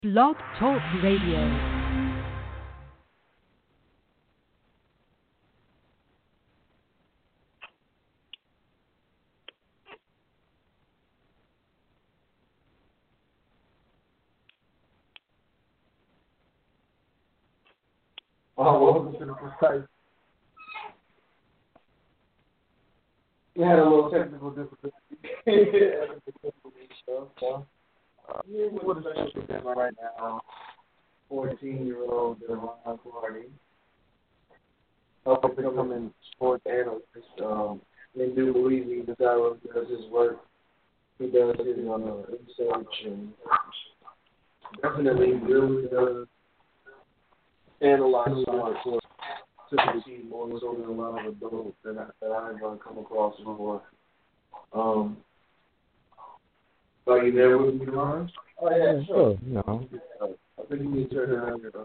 Blog Talk Radio. Welcome to the Precise. We had a little technical difficulty. We're the special guest right now, 14-year-old Devon Clardy, up-and-coming sports analyst. In New Louisiana, does his work. He does his research and definitely really does analyze sports to proceed more so than a lot of adults that I've come across before. Are you there with me, Ron? Oh, yeah, sure. No. I think you need to turn around your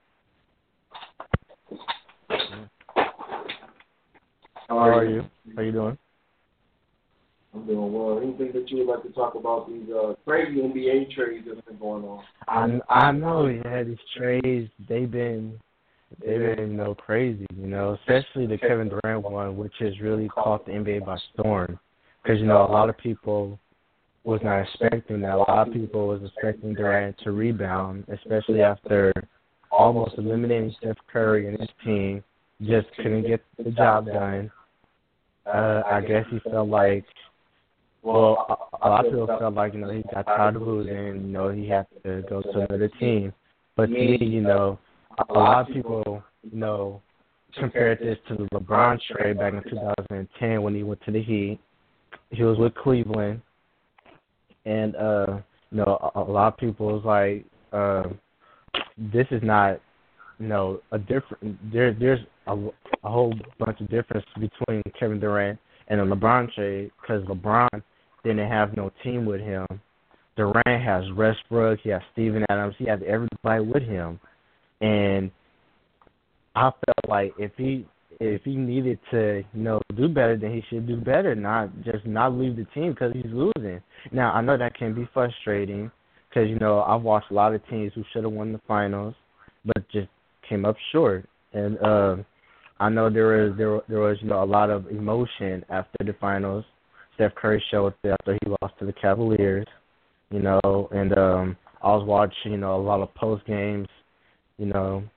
How are you? How you doing? I'm doing well. Anything that you would like to talk about these crazy NBA trades that have been going on? I know, yeah, these trades, they've been crazy, especially the Kevin Durant one, which has really caught the NBA by storm. Because, a lot of people was not expecting that. A lot of people was expecting Durant to rebound, especially after almost eliminating Steph Curry and his team. Just couldn't get the job done. I guess he felt like, a lot of people felt like, he got tired of losing, he had to go to another team. But to me, a lot of people, compared this to the LeBron trade back in 2010 when he went to the Heat. He was with Cleveland. And, a lot of people was like, this is not, a different, there's a whole bunch of difference between Kevin Durant and the LeBron trade because LeBron didn't have no team with him. Durant has Westbrook, he has Steven Adams, he has everybody with him. And I felt like if he needed to, do better, then he should do better, not leave the team because he's losing. Now, I know that can be frustrating because, I've watched a lot of teams who should have won the finals but just came up short. And I know there was a lot of emotion after the finals. Steph Curry showed it after he lost to the Cavaliers, and I was watching, a lot of post games, and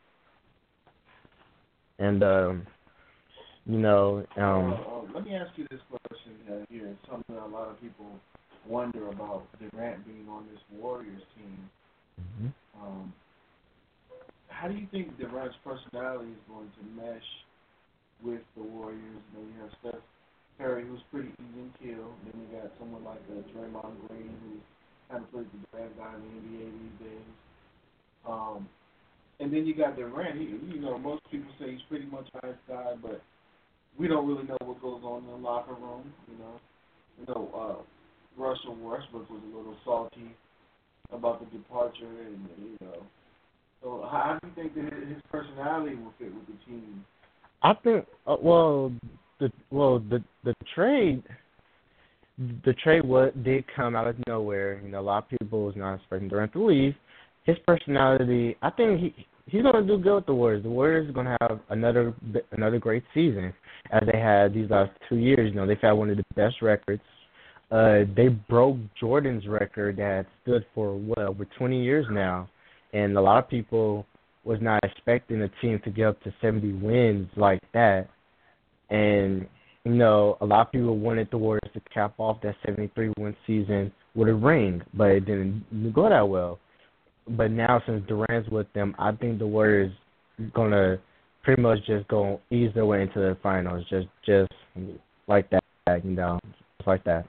let me ask you this question here. It's something a lot of people wonder about Durant being on this Warriors team. Mm-hmm. How do you think Durant's personality is going to mesh with the Warriors? You have Steph Curry, who's pretty even killed. Then you got someone like Draymond Green, who kind of plays the bad guy in the NBA these days. And then you got Durant. Most people say he's pretty much a nice guy, but we don't really know what goes on in the locker room. Russell Westbrook was a little salty about the departure, and So how do you think that his personality will fit with the team? I think the trade did come out of nowhere. A lot of people was not expecting Durant to leave. His personality, I think he's going to do good with the Warriors. The Warriors are going to have another great season as they had these last 2 years. They've had one of the best records. They broke Jordan's record that stood for, over 20 years now. And a lot of people was not expecting a team to get up to 70 wins like that. And, a lot of people wanted the Warriors to cap off that 73-win season with a ring, but it didn't go that well. But now since Durant's with them, I think the Warriors going to pretty much just go ease their way into the finals, just like that, just like that.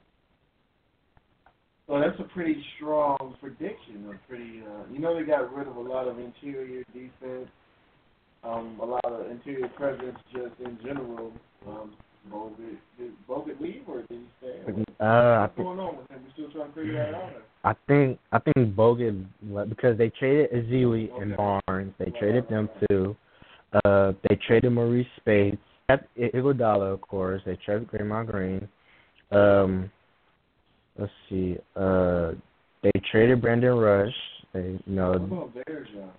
Well, that's a pretty strong prediction. They got rid of a lot of interior defense, a lot of interior presence just in general. Did Bogut leave or did he stay? What's going on with him? We still trying to figure that out. I think Bogut, because they traded Ezeli and Barnes. They traded them too. They traded Maurice Spates. Iguodala, of course. They traded Draymond Green. Let's see. They traded Brandon Rush. State. You What know, about Bergeron?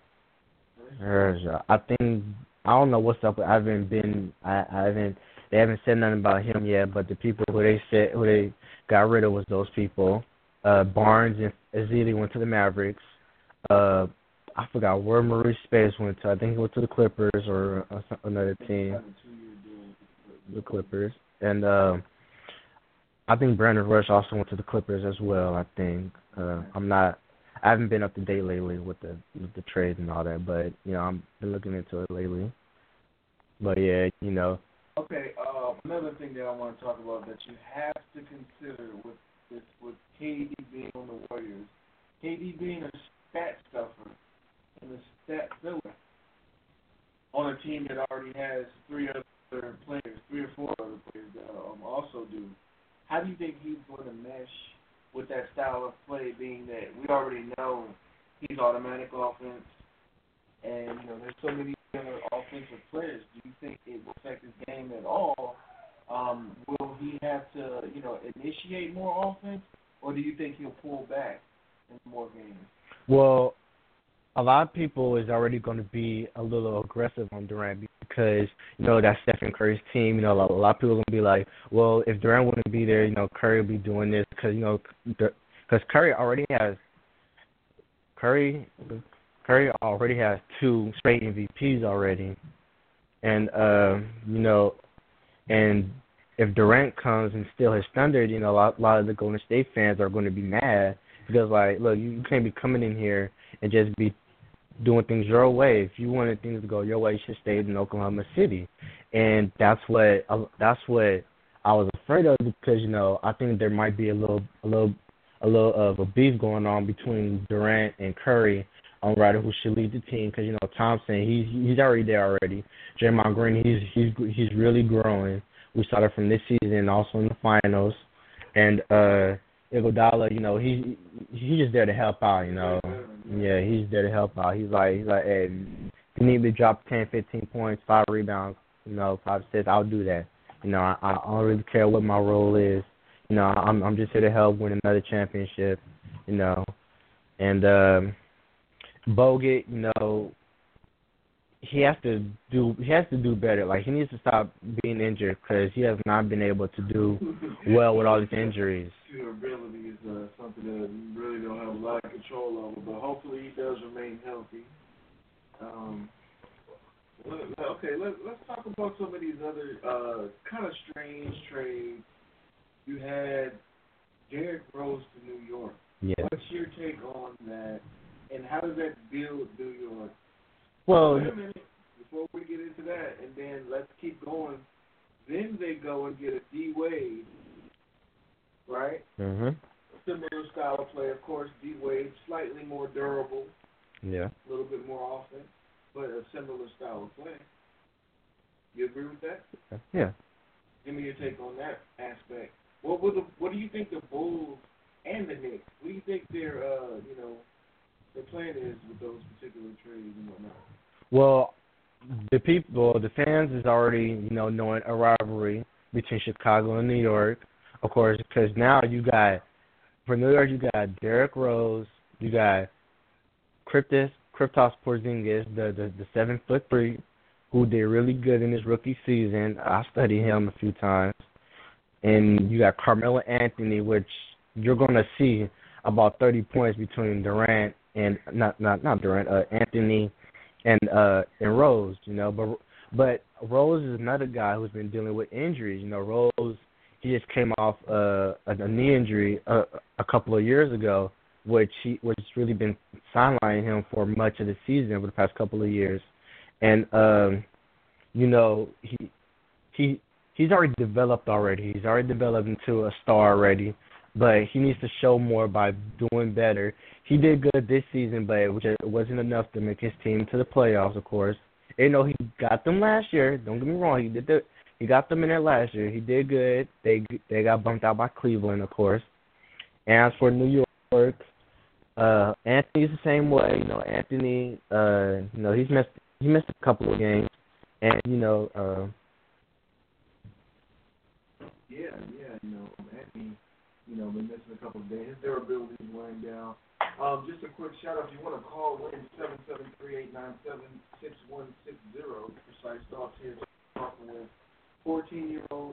I don't know what's up. I haven't been. I haven't. They haven't said nothing about him yet. But the people who they got rid of was those people. Barnes and Ezeli went to the Mavericks. I forgot where Maurice Space went to. I think he went to the Clippers or another team. The Clippers. And I think Brandon Rush also went to the Clippers as well. I think. I haven't been up to date lately with the trades and all that, but you know I've been looking into it lately. But yeah, you know. Okay. Another thing that I want to talk about that you have to consider with KD being on the Warriors, KD being a stat stuffer and a stat filler on a team that already has three or four other players that also do. How do you think he's going to mesh with that style of play, being that we already know he's automatic offense, and you know there's so many other offensive players? Do you think it will affect his game at all? Will he have to, you know, initiate more offense, or do you think he'll pull back in more games? Well, a lot of people is already going to be a little aggressive on Durant because, you know, that's Stephen Curry's team. You know, a lot of people are going to be like, well, if Durant wouldn't be there, you know, Curry would be doing this because, you know, because Curry already has two straight MVPs already. And, you know, and if Durant comes and steals his thunder, you know, a lot of the Golden State fans are going to be mad because, like, look, you can't be coming in here and just be doing things your way. If you wanted things to go your way, you should stay in Oklahoma City. And that's what I was afraid of because, you know, I think there might be a little of a beef going on between Durant and Curry on rather who should lead the team because, you know, Thompson, he's already there already. Draymond Green, he's really growing. We saw that from this season and also in the finals. And Iguodala, you know, he's just there to help out, you know. Yeah, he's there to help out. He's like, hey, if you need me to drop 10, 15 points, 5 rebounds, you know, 5 assists, I'll do that. You know, I don't really care what my role is. You know, I'm just here to help win another championship, you know. And Bogut, you know, he has to do better. Like, he needs to stop being injured because he has not been able to do well with all these injuries. Durability is something that you really don't have a lot of control over, but hopefully he does remain healthy. Let's talk about some of these other kind of strange trades. You had Derrick Rose to New York. Yeah. What's your take on that, and how does that build New York? Well, wait a minute, before we get into that, and then let's keep going. Then they go and get a D Wade, right? Mhm. Similar style of play, of course. D Wade slightly more durable. Yeah. A little bit more offense, but a similar style of play. You agree with that? Yeah. Give me your take on that aspect. What do you think the Bulls and the Knicks? What do you think their their plan is with those particular trades and whatnot? Well, the fans is already, you know, knowing a rivalry between Chicago and New York, of course, because now for New York, you got Derrick Rose, you got Kristaps Porzingis, the 7'3", who did really good in his rookie season. I studied him a few times. And you got Carmelo Anthony, which you're going to see about 30 points between Durant and Anthony and Rose, you know. But Rose is another guy who's been dealing with injuries. You know, Rose, he just came off a knee injury a couple of years ago, which really been sidelining him for much of the season over the past couple of years. And you know, he's already developed already. He's already developed into a star already, but he needs to show more by doing better. He did good this season, but it wasn't enough to make his team to the playoffs, of course. You know, he got them last year. Don't get me wrong. He got them in there last year. He did good. They got bumped out by Cleveland, of course. And as for New York, Anthony's the same way. You know, Anthony, you know, he missed a couple of games, and you know. Yeah, you know, Anthony, you know, been missing a couple of days. His durability is wearing down. Just a quick shout out. If you want to call in 773-897-6160. Precise Thoughts here talking with 14-year-old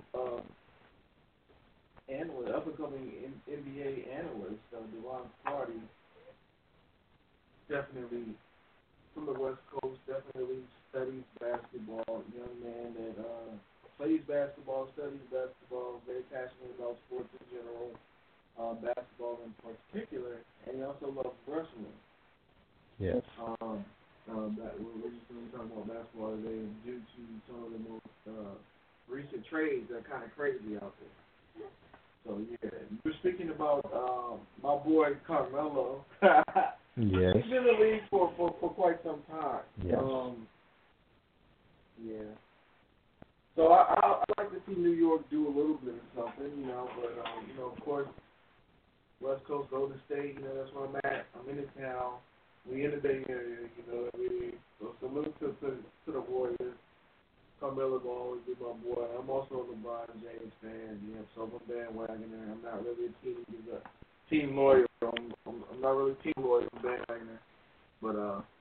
analyst, up-and-coming NBA analyst, Deron Carty. Definitely from the West Coast. Definitely studies basketball. Young man that plays basketball, studies basketball. Very passionate about sports in general. Basketball in particular, and he also loves wrestling. Yes. We're just going to be talking about basketball today due to some of the most recent trades that are kind of crazy out there. So, yeah, we're speaking about my boy Carmelo. Yes. He's been in the league for quite some time. Yes. Yeah. So I like to see New York do a little bit of something, but, of course, West Coast, Golden State, that's where I'm at. I'm in the town. We in the Bay Area, So salute to the Warriors. Carmelo will always be my boy. I'm also a LeBron James fan. So I'm a bandwagoner. I'm not really a team lawyer. I'm not really a team lawyer. I'm a bandwagoner. But,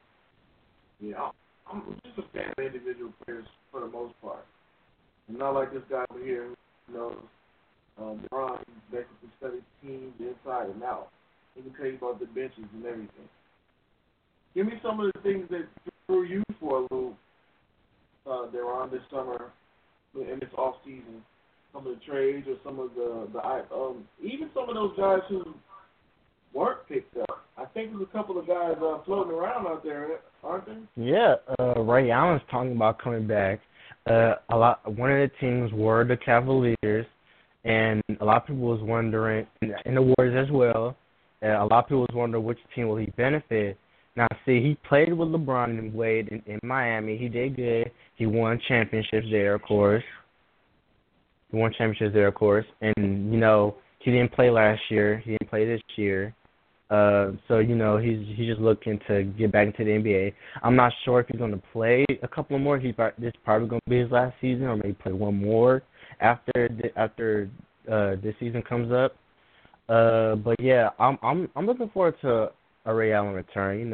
I'm just a fan of individual players for the most part. I'm not like this guy over here who knows LeBron basically studies teams inside and out. He can tell you about the benches and everything. Give me some of the things that threw you for a loop there on this summer in this off season. Some of the trades or some of the even some of those guys who weren't picked up. I think there's a couple of guys floating around out there, aren't there? Yeah, Ray Allen's talking about coming back. One of the teams were the Cavaliers. And a lot of people was wondering, and the Warriors as well, a lot of people was wondering which team will he benefit. Now, see, he played with LeBron and Wade in Miami. He did good. He won championships there, of course. And, he didn't play last year. He didn't play this year. So, he's just looking to get back into the NBA. I'm not sure if he's going to play a couple more. This is probably going to be his last season, or maybe play one more after this season comes up. But yeah, I'm looking forward to a Ray Allen return.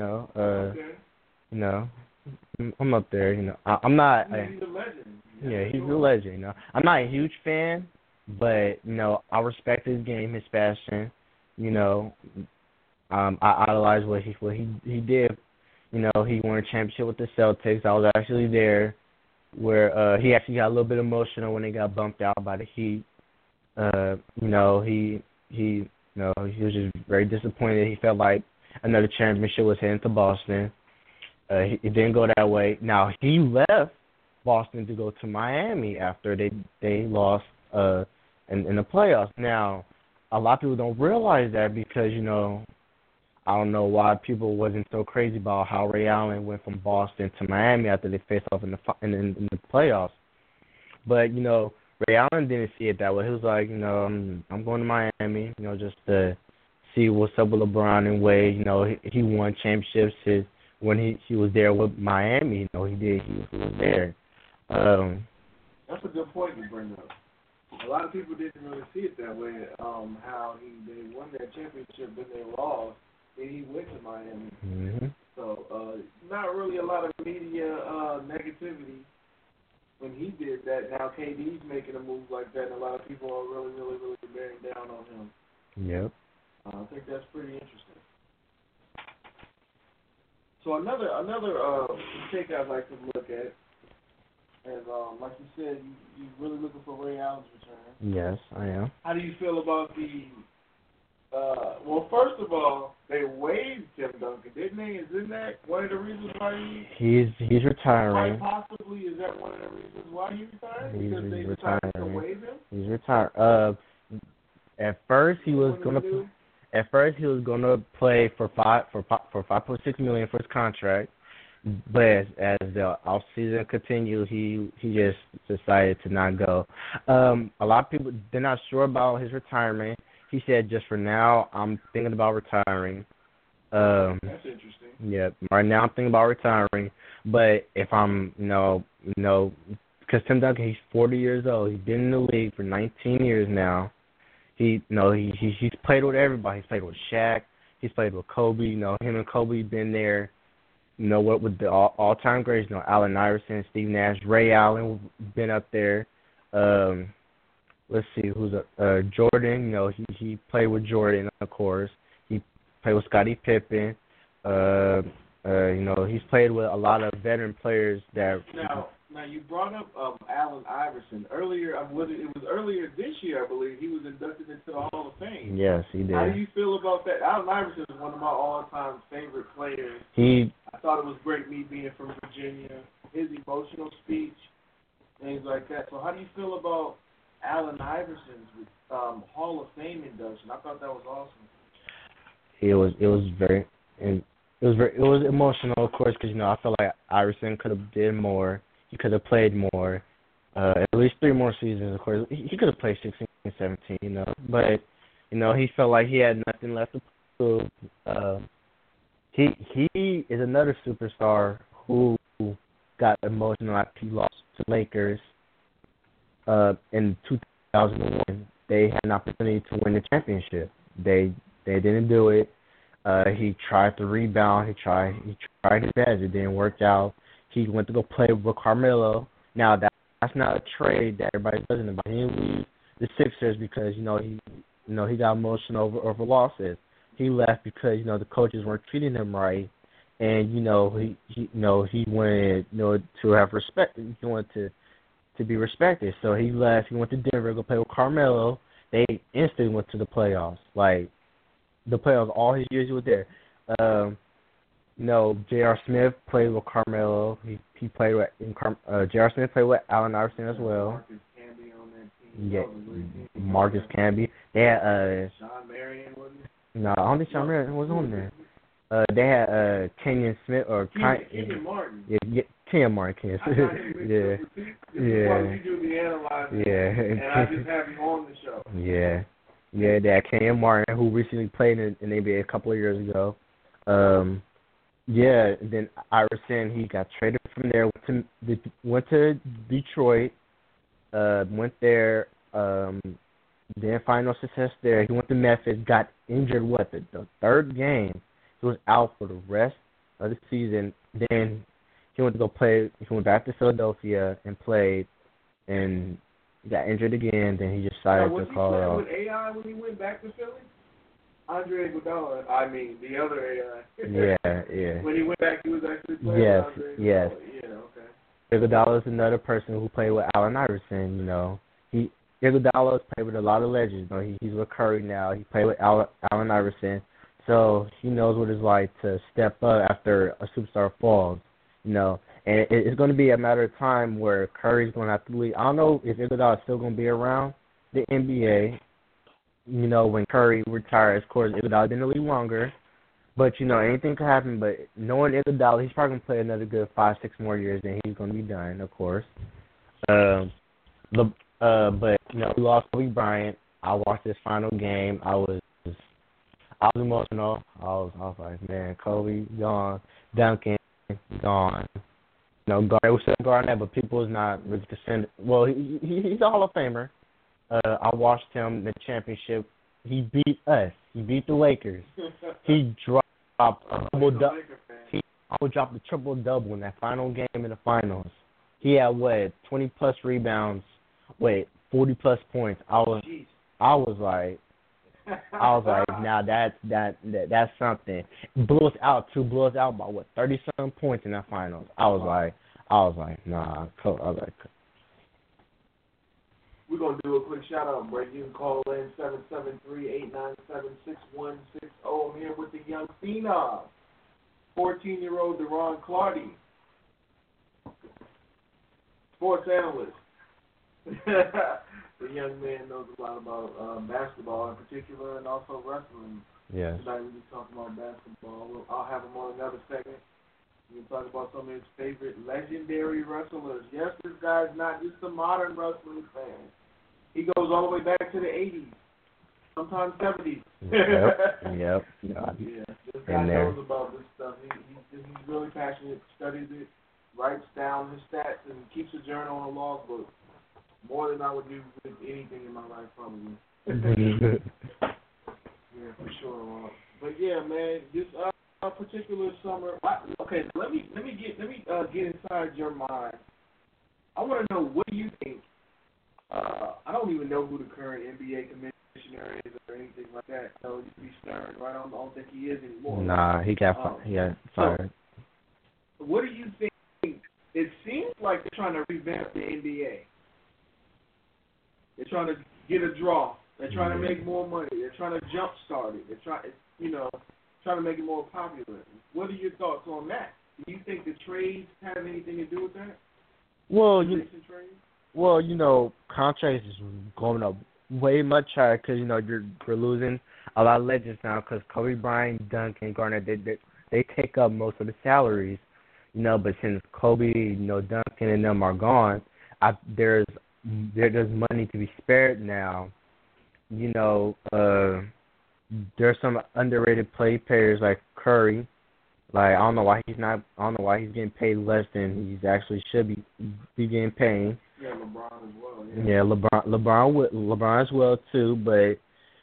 I'm up there. I'm not. He's a legend. Yeah, he's a legend. I'm not a huge fan, but I respect his game, his passion. I idolize what he did. He won a championship with the Celtics. I was actually there, where he actually got a little bit emotional when he got bumped out by the Heat. He was just very disappointed. He felt like another championship was heading to Boston. It didn't go that way. Now he left Boston to go to Miami after they lost in the playoffs. Now a lot of people don't realize that because I don't know why people wasn't so crazy about how Ray Allen went from Boston to Miami after they faced off in the playoffs. But Ray Allen didn't see it that way. He was like, I'm going to Miami, just to see what's up with LeBron and Wade. He won championships when he was there with Miami. He did. He was there. That's a good point you bring up. A lot of people didn't really see it that way. How they won that championship, then they lost. Then he went to Miami. Mm-hmm. So not really a lot of media negativity when he did that. Now KD's making a move like that, and a lot of people are really, really, really bearing down on him. Yep. I think that's pretty interesting. So another take I'd like to look at, and like you said, you're really looking for Ray Allen's return. Yes, I am. How do you feel about the? Well, first of all, they waived Tim Duncan, didn't they? Isn't that one of the reasons why he's retiring? Quite possibly, is that one of the reasons why he retired? Because they retiring. decided to waive him. He's retired. At first he was gonna play for $5.6 million for his contract, but as the off season continued, he just decided to not go. A lot of people, they're not sure about his retirement. He said, just for now, I'm thinking about retiring. That's interesting. Yeah, right now I'm thinking about retiring. But if I'm, because Tim Duncan, he's 40 years old. He's been in the league for 19 years now. He's played with everybody. He's played with Shaq. He's played with Kobe. You know, him and Kobe been there. You know what with the all-time greats. You know, Allen Iverson, Steve Nash, Ray Allen been up there. Let's see who's Jordan. You know, he played with Jordan, of course. He played with Scottie Pippen. You know, he's played with a lot of veteran players that. Now you brought up Allen Iverson earlier. It was earlier this year, I believe. He was inducted into the Hall of Fame. Yes, he did. How do you feel about that? Allen Iverson is one of my all-time favorite players. I thought it was great me being from Virginia. His emotional speech, things like that. So how do you feel about Allen Iverson's Hall of Fame induction? I thought that was awesome. It was very emotional, of course, because you know I felt like Iverson could have did more. He could have played more, at least 3 more seasons. Of course, he could have played 16 and 17, you know. But you know, he felt like he had nothing left to prove. He is another superstar who got emotional after he lost to Lakers in 2001. They had an opportunity to win the championship. They didn't do it. He tried to rebound. He tried his best. It didn't work out. He went to go play with Carmelo. Now that's not a trade that everybody's talking about. He didn't leave the Sixers because he got emotional over losses. He left because the coaches weren't treating him right, and he wanted to have respect. He wanted to be respected. So he left. He went to Denver to go play with Carmelo. They instantly went to the playoffs. Like the playoffs, all his years he was there. J.R. Smith played with Carmelo. He played with J.R. Smith played with Allen Iverson as well. Marcus Camby on that team. Yeah, Marcus Camby. They had Sean Marion, wasn't it? No, I don't think Sean Marion was on there. They had Kenyon Smith or Kenyon Martin. Yeah, Kenyon Martin. Yeah. You do the analyzing. Yeah. And I just have you on the show. Yeah. Yeah, they had Kenyon Martin, who recently played in the NBA a couple of years ago. Then Iverson, he got traded from there, went to Detroit, went there, didn't find no success there. He went to Memphis, got injured, the third game. He was out for the rest of the season. Then he went to go play. He went back to Philadelphia and played, and he got injured again. Then he decided to call it off. Was he playing with AI when he went back to Philly? Andre Iguodala. I mean, the other AI. Yeah. When he went back, he was actually playing yes, with Andre yes. Iguodala. Yeah, okay. Iguodala is another person who played with Allen Iverson. Iguodala has played with a lot of legends. He's with Curry now. He played with Allen Iverson, so he knows what it's like to step up after a superstar falls. And it's going to be a matter of time where Curry's going to have to leave. I don't know if Iguodala is still going to be around the NBA. When Curry retires, of course, Iguodala didn't leave longer. But, anything could happen. But knowing Iguodala, he's probably going to play another good 5-6 more years, and he's going to be done, of course. But we lost Kobe Bryant. I watched this final game. I was emotional. I was like, man, Kobe gone, Duncan gone. Garnett, but people is not really concerned. Well, he's a Hall of Famer. I watched him in the championship. He beat us. He beat the Lakers. He dropped a double double. He dropped the triple double in that final game in the finals. He had 20+ rebounds, 40+ points. I was like, now that's something. Blew us out by 30-some points in that finals. I was like, nah. We're going to do a quick shout-out break. You can call in 773-897-6160. I'm here with the young phenom, 14-year-old Deron Clardy, sports analyst. The young man knows a lot about basketball in particular and also wrestling. Yes. Tonight we'll be talking about basketball. I'll have him on another segment. We'll talk about some of his favorite legendary wrestlers. Yes, this guy's not just a modern wrestling fan. He goes all the way back to the 80s, sometimes 70s. Yep. Yeah, this guy knows about this stuff. He's really passionate, studies it, writes down his stats, and keeps a journal and a logbook. More than I would do with anything in my life, probably. Yeah, for sure. But yeah, man, this particular summer. Okay, let me get inside your mind. I want to know, what do you think? I don't even know who the current NBA commissioner is or anything like that. So it used to be Stern, right? I don't think he is anymore. Nah, he got fired. So, what do you think? It seems like they're trying to revamp the NBA. They're trying to get a draw. They're trying to make more money. They're trying to jumpstart it. They're trying to make it more popular. What are your thoughts on that? Do you think the trades have anything to do with that? Well, contracts is going up way much higher because we're losing a lot of legends now because Kobe Bryant, Duncan, Garnett, they take up most of the salaries, But since Kobe, Duncan and them are gone, there's money to be spared now. There's some underrated players like Curry. Like I don't know why he's getting paid less than he's actually should be getting paid. Yeah, LeBron as well. Yeah, LeBron as well too. But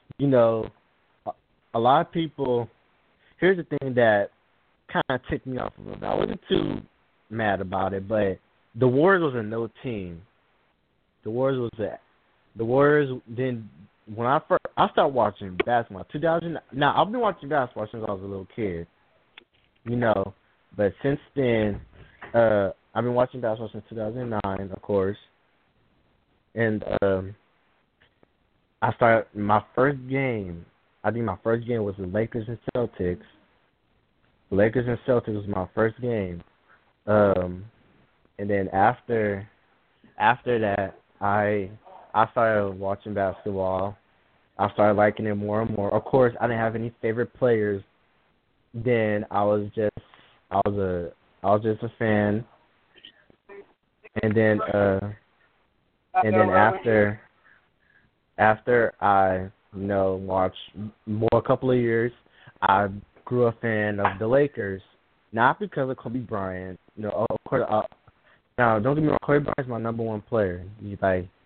a lot of people. Here's the thing that kind of ticked me off a little bit. I wasn't too mad about it, but the Warriors was a no team. The Warriors then. When I started watching basketball, 2000. Now I've been watching basketball since I was a little kid, But since then, I've been watching basketball since 2009, of course. And I started my first game. I think my first game was the Lakers and Celtics. Lakers and Celtics was my first game. And then after that, I started watching basketball. I started liking it more and more. Of course, I didn't have any favorite players. Then I was just a fan. And then after I watched more a couple of years, I grew a fan of the Lakers. Not because of Kobe Bryant. Of course. Now, don't get me wrong. Kobe Bryant's my number one player. He's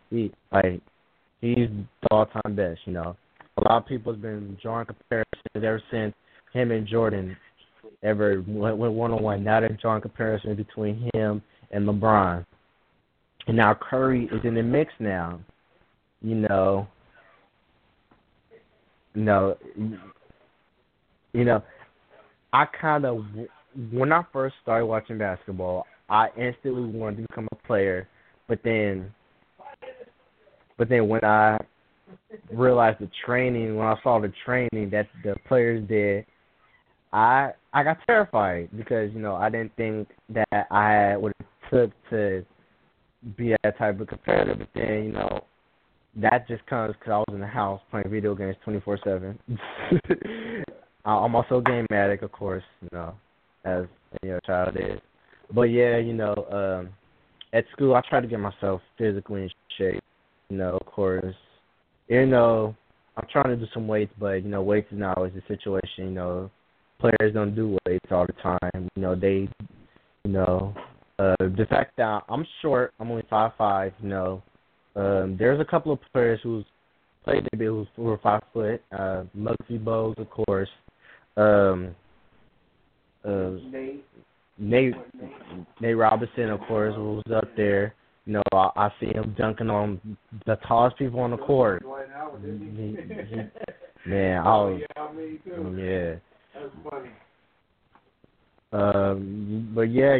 the all-time best. A lot of people have been drawing comparisons ever since him and Jordan ever went one-on-one. Now they're drawing comparisons between him and LeBron. And now Curry is in the mix now. I kind of, when I first started watching basketball, I instantly wanted to become a player. But then when I realized the training, when I saw the training that the players did, I got terrified because, I didn't think that I had what it took to be that type of competitor. But then, that just comes because I was in the house playing video games 24/7. I'm also a game addict, of course, as any other child is. But yeah, at school I try to get myself physically in shape. Of course, I'm trying to do some weights, but weights is not always the situation. Players don't do weights all the time. The fact that I'm short, I'm only 5'5". There's a couple of players who's played the Bills who were 5 foot. Muggsy Bogues, of course. Nate Robinson, of course, who was up there. I see him dunking on the tallest people on the court. Man, yeah. That's funny. But yeah,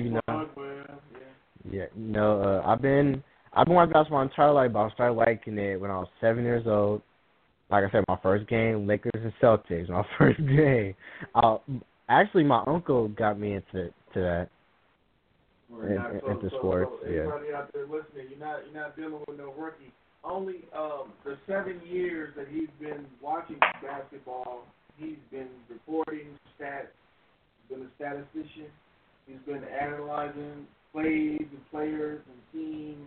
I've been watching basketball my entire life, but I started liking it when I was 7 years old. Like I said, my first game, Lakers and Celtics, my first game. Actually, my uncle got me into that. Into sports. Everybody out there listening, you're not dealing with no rookie. Only the 7 years that he's been watching basketball, he's been reporting stats. He's been a statistician. He's been analyzing plays and players and teams.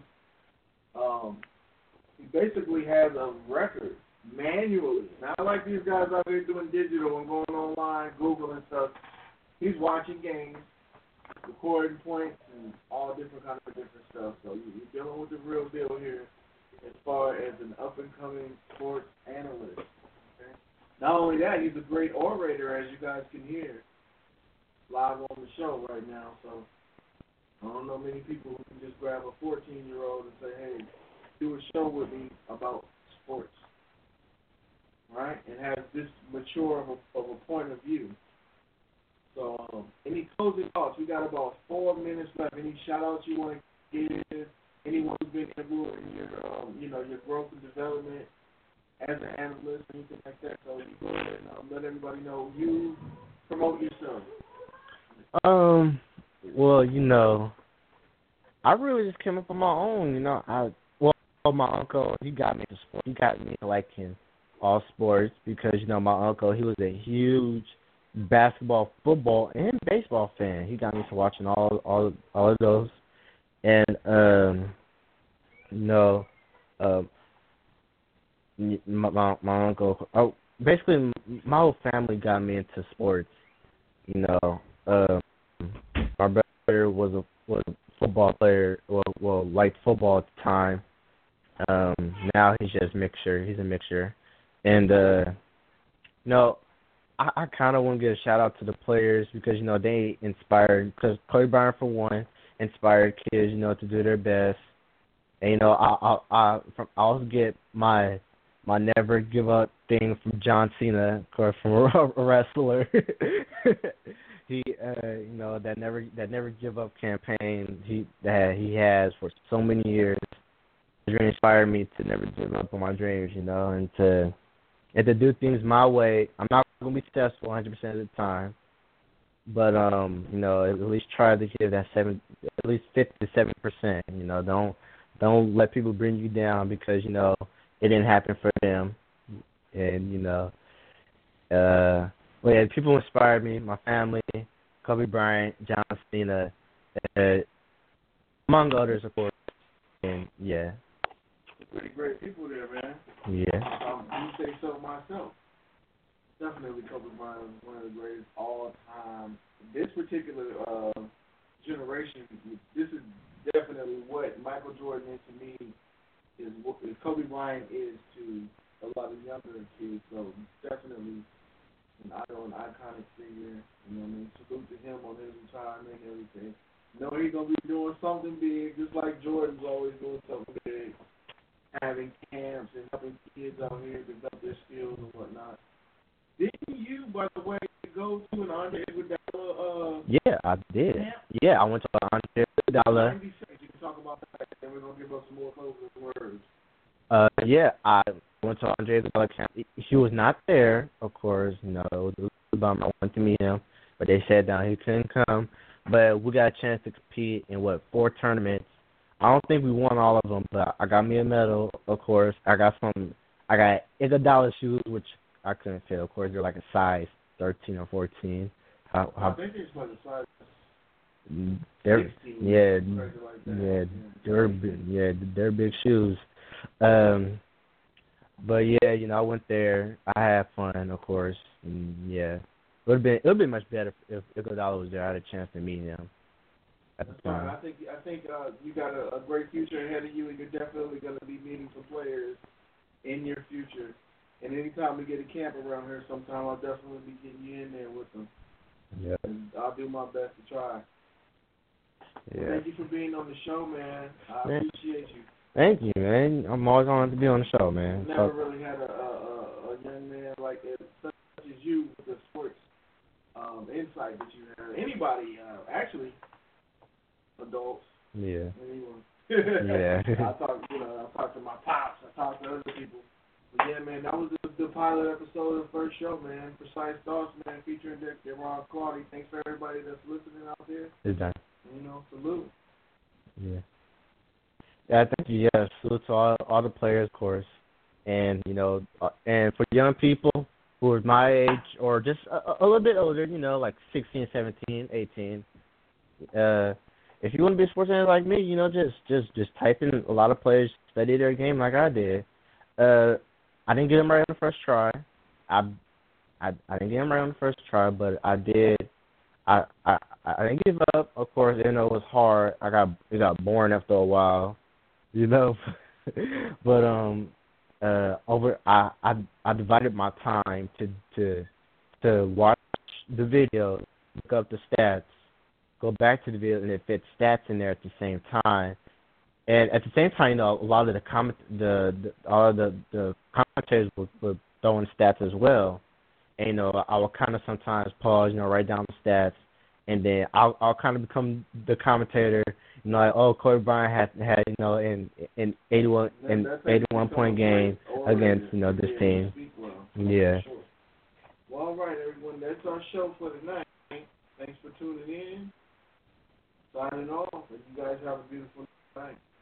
He basically has a record manually. Not like these guys out there doing digital and going online, Google and stuff. He's watching games, recording points, and all different kinds of different stuff. So you're dealing with the real deal here as far as an up-and-coming sports analyst. Okay? Not only that, he's a great orator, as you guys can hear live on the show right now. So I don't know many people who can just grab a 14-year-old and say, hey, do a show with me about sports, right? And have this mature of a point of view. So any closing thoughts? We got about 4 minutes left. Any shout-outs you want to give? Anyone who's been involved in your growth and development as an analyst, anything like that. So you go ahead and let everybody know. You promote yourself. Well, I really just came up on my own. My uncle, he got me to sports. He got me liking all sports because my uncle, he was a huge basketball, football, and baseball fan. He got me to watching all of those, and my uncle. Oh, basically, my whole family got me into sports. My brother was a football player. Well, liked football at the time. Now he's just mixture. He's a mixture, and I kind of want to give a shout out to the players because they inspired. Because Kobe Bryant for one inspired kids to do their best. And I also get my never give up thing from John Cena, of course, from a wrestler. He that never give up campaign that he has for so many years. It really inspired me to never give up on my dreams, and to do things my way. I'm not going to be successful 100% of the time, but at least try to give that at least 50 to 7%. Don't let people bring you down because it didn't happen for them, and people inspired me, my family, Kobe Bryant, John Cena, among others, of course, and yeah. Pretty great people there, man. Yeah. You say so myself. Definitely Kobe Bryant is one of the greatest all time. This particular generation, this is definitely what Michael Jordan is to me, is what Kobe Bryant is to a lot of younger kids. So definitely an idol, an iconic figure. Salute to him on his retirement and everything. He's going to be doing something big, just like Jordan's always doing something big. Having camps and helping kids out here develop their skills and whatnot. Didn't you, by the way, go to an Andre Iguodala? Yeah, I did. Camp? Yeah, I went to an Andre Iguodala. 90 seconds. You can talk about that, and we're going to give us some more closing words. Yeah, I went to Andre Iguodala camp. He was not there, of course. It was a bummer. I went to meet him, but they said that he couldn't come. But we got a chance to compete in 4 tournaments. I don't think we won all of them, but I got me a medal, of course. I got Iguodala shoes, which I couldn't fit. Of course, they're like a size 13 or 14. I think it's like a size 16. They're big shoes. But yeah, I went there. I had fun, of course. And yeah, it would have been much better if Iguodala was there. I had a chance to meet him. That's right. I think you got a great future ahead of you, and you're definitely going to be meeting some players in your future. And anytime we get a camp around here, sometime I'll definitely be getting you in there with them. Yeah. And I'll do my best to try. Yeah. Thank you for being on the show, man. I appreciate you. Thank you, man. I'm always honored to be on the show, man. Never really had a young man like such as you with the sports insight that you have. Anybody, actually. Adults. Yeah. Anyone. Yeah. I talk to my pops. I talk to other people. But yeah, man, that was the pilot episode of the first show, man. Precise Thoughts, man, featuring Ron Claudy. Thanks for everybody that's listening out there. It's done. Salute. Yeah. Yeah, thank you. Yeah, salute to all the players, of course, and and for young people who are my age or just a little bit older, like 16, 17, 18. If you want to be a sports analyst like me, just type in a lot of players, study their game like I did. I didn't get them right on the first try. I didn't get them right on the first try, but I did. I didn't give up. Of course, it was hard. It got boring after a while, but I divided my time to watch the video, look up the stats, go back to the video, and it fits stats in there at the same time. And at the same time, you know, a lot of the commentators were throwing stats as well. And, you know, I will kind of sometimes pause, you know, write down the stats, and then I'll kind of become the commentator. You know, like, oh, Kobe Bryant had you know, in 81 point game against, you know, this team. Yeah. Well, all right, everyone, that's our show for tonight. Thanks for tuning in. Signing off, and you guys have a beautiful night.